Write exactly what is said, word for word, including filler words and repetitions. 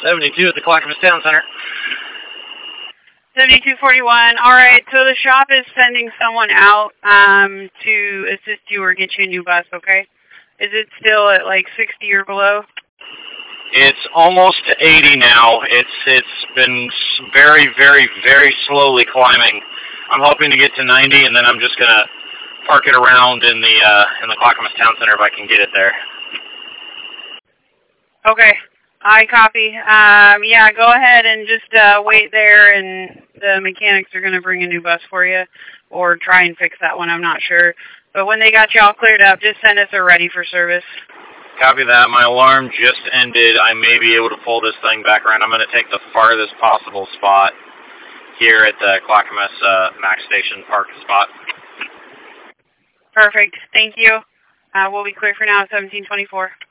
seventy-two at the Clackamas Town Center. seventy-two forty-one. All right, so the shop is sending someone out um, to assist you or get you a new bus, okay? Is it still at like sixty or below? It's almost to eighty now. It's It's been very, very, very slowly climbing. I'm hoping to get to ninety, and then I'm just going to park it around in the uh, in the Clackamas Town Center if I can get it there. Okay, I copy. Um, yeah, go ahead and just uh, wait there, and the mechanics are going to bring a new bus for you, or try and fix that one, I'm not sure. But when they got you all cleared up, just send us a ready for service. Copy that. My alarm just ended. I may be able to pull this thing back around. I'm going to take the farthest possible spot here at the Clackamas uh, Max Station Park spot. Perfect. Thank you. Uh, we'll be clear for now at seventeen twenty-four.